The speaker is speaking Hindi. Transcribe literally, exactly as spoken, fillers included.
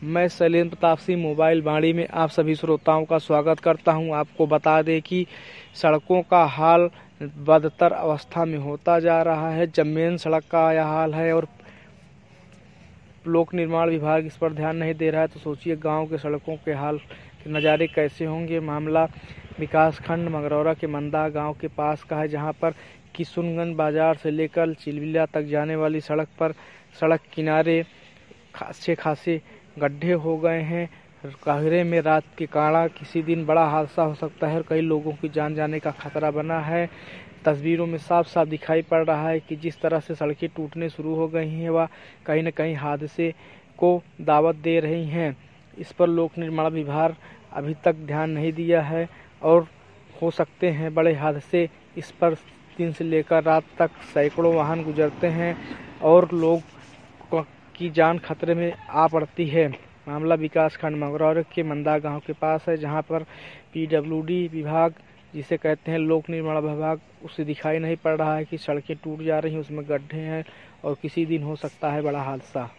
मैं शैलेंद्र प्रताप सिंह मोबाइल वाणी में आप सभी श्रोताओं का स्वागत करता हूं। आपको बता दें कि सड़कों का हाल बदतर अवस्था में होता जा रहा है। जब मेन सड़क का यह हाल है और लोक निर्माण विभाग इस पर ध्यान नहीं दे रहा है तो सोचिए गांव के सड़कों के हाल के नज़ारे कैसे होंगे। मामला विकासखंड मंगरौरा के मंदा गांव के पास का है, जहां पर किशुनगंज बाजार से लेकर चिलबिला तक जाने वाली सड़क पर सड़क किनारे अच्छे खासे गड्ढे हो गए हैं। गहरे में रात के काड़ा किसी दिन बड़ा हादसा हो सकता है और कई लोगों की जान जाने का खतरा बना है। तस्वीरों में साफ साफ दिखाई पड़ रहा है कि जिस तरह से सड़कें टूटने शुरू हो गई हैं वह कहीं न कहीं हादसे को दावत दे रही हैं। इस पर लोक निर्माण विभाग अभी तक ध्यान नहीं दिया है और हो सकते हैं बड़े हादसे। इस पर दिन से लेकर रात तक सैकड़ों वाहन गुजरते हैं और लोग की जान खतरे में आ पड़ती है। मामला विकासखंड मंगरौर के मंदा गांव के पास है, जहां पर पीडब्ल्यूडी विभाग जिसे कहते हैं लोक निर्माण विभाग, उसे दिखाई नहीं पड़ रहा है कि सड़कें टूट जा रही हैं, उसमें गड्ढे हैं और किसी दिन हो सकता है बड़ा हादसा।